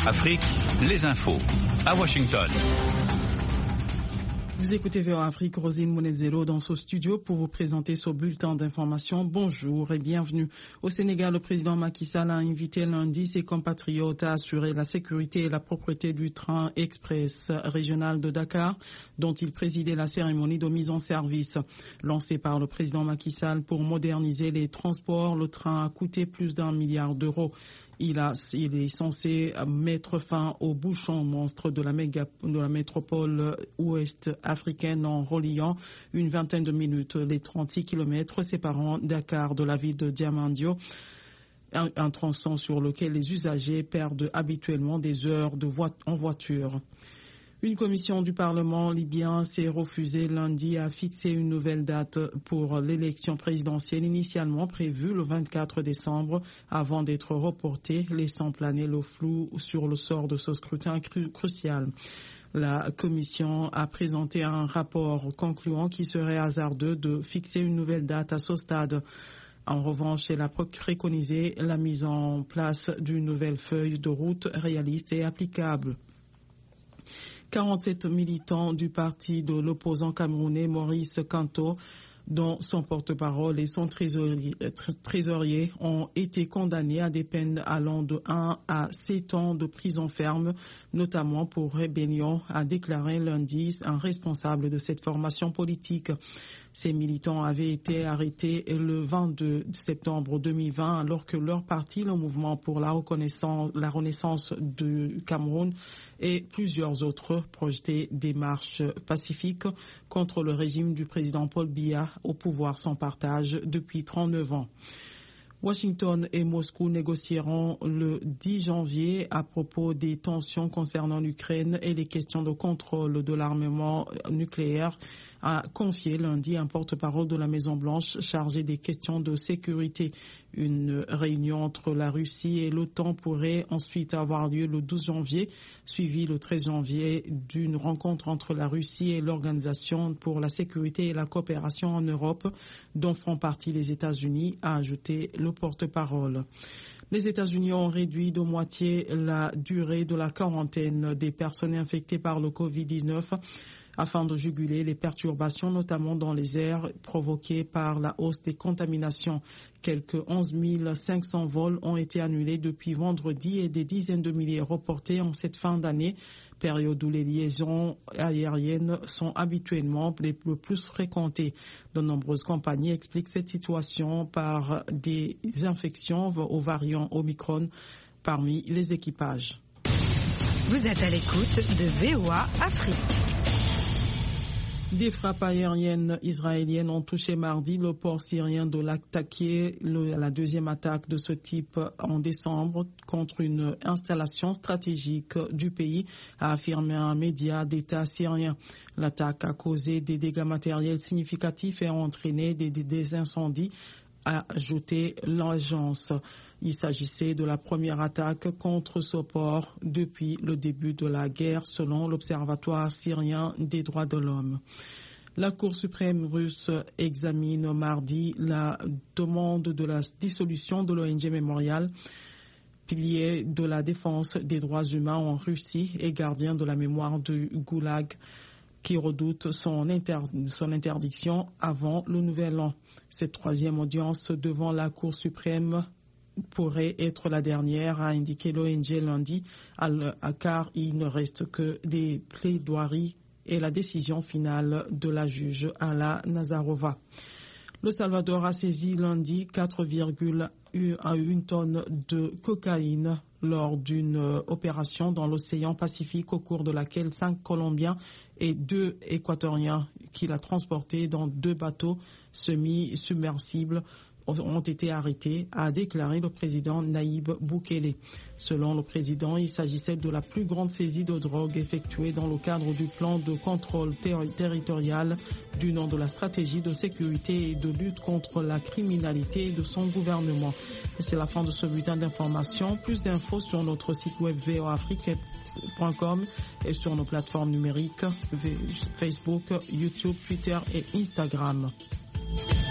Afrique, les infos. À Washington. Vous écoutez VOA Afrique, Rosine Monezero dans ce studio pour vous présenter ce bulletin d'information. Bonjour et bienvenue. Au Sénégal, le président Macky Sall a invité lundi ses compatriotes à assurer la sécurité et la propreté du train express régional de Dakar, dont il présidait la cérémonie de mise en service. Lancé par le président Macky Sall pour moderniser les transports, le train a coûté plus d'1 milliard d'euros. Il est censé mettre fin aux bouchons monstres de la métropole ouest africaine en reliant une vingtaine de minutes les 36 kilomètres séparant Dakar de la ville de Diamniadio, un tronçon sur lequel les usagers perdent habituellement des heures en voiture. Une commission du Parlement libyen s'est refusée lundi à fixer une nouvelle date pour l'élection présidentielle initialement prévue le 24 décembre avant d'être reportée, laissant planer le flou sur le sort de ce scrutin crucial. La commission a présenté un rapport concluant qu'il serait hasardeux de fixer une nouvelle date à ce stade. En revanche, elle a préconisé la mise en place d'une nouvelle feuille de route réaliste et applicable. 47 militants du parti de l'opposant camerounais Maurice Kanto, dont son porte-parole et son trésorier ont été condamnés à des peines allant de 1 à 7 ans de prison ferme, notamment pour rébellion, a déclaré lundi un responsable de cette formation politique. Ces militants avaient été arrêtés le 22 septembre 2020 alors que leur parti, le Mouvement pour la Renaissance du Cameroun, et plusieurs autres projetaient des marches pacifiques contre le régime du président Paul Biya au pouvoir sans partage depuis 39 ans. Washington et Moscou négocieront le 10 janvier à propos des tensions concernant l'Ukraine et les questions de contrôle de l'armement nucléaire, a confié lundi un porte-parole de la Maison-Blanche chargé des questions de sécurité. Une réunion entre la Russie et l'OTAN pourrait ensuite avoir lieu le 12 janvier, suivi le 13 janvier d'une rencontre entre la Russie et l'Organisation pour la sécurité et la coopération en Europe, dont font partie les États-Unis, a ajouté le porte-parole. Les États-Unis ont réduit de moitié la durée de la quarantaine des personnes infectées par le Covid-19 afin de juguler les perturbations, notamment dans les airs, provoquées par la hausse des contaminations. Quelques 11 500 vols ont été annulés depuis vendredi et des dizaines de milliers reportés en cette fin d'année, période où les liaisons aériennes sont habituellement les plus fréquentées. De nombreuses compagnies expliquent cette situation par des infections aux variants Omicron parmi les équipages. Vous êtes à l'écoute de VOA Afrique. Des frappes aériennes israéliennes ont touché mardi le port syrien de Latakia, la deuxième attaque de ce type en décembre contre une installation stratégique du pays, a affirmé un média d'État syrien. L'attaque a causé des dégâts matériels significatifs et a entraîné des incendies, a ajouté l'agence. Il s'agissait de la première attaque contre ce port depuis le début de la guerre, selon l'Observatoire syrien des droits de l'homme. La Cour suprême russe examine mardi la demande de la dissolution de l'ONG Memorial, pilier de la défense des droits humains en Russie et gardien de la mémoire du Goulag, qui redoute son interdiction avant le nouvel an. Cette troisième audience devant la Cour suprême pourrait être la dernière, a indiqué l'ONG lundi, car il ne reste que des plaidoiries et la décision finale de la juge Alla Nazarova. Le Salvador a saisi lundi 4,1 tonnes de cocaïne lors d'une opération dans l'océan Pacifique au cours de laquelle 5 Colombiens et 2 Équatoriens qui l'a transporté dans 2 bateaux semi-submersibles ont été arrêtés, a déclaré le président Nayib Bukele. Selon le président, il s'agissait de la plus grande saisie de drogue effectuée dans le cadre du plan de contrôle territorial du nom de la stratégie de sécurité et de lutte contre la criminalité de son gouvernement. C'est la fin de ce bulletin d'information. Plus d'infos sur notre site web voafrique.com et sur nos plateformes numériques Facebook, YouTube, Twitter et Instagram.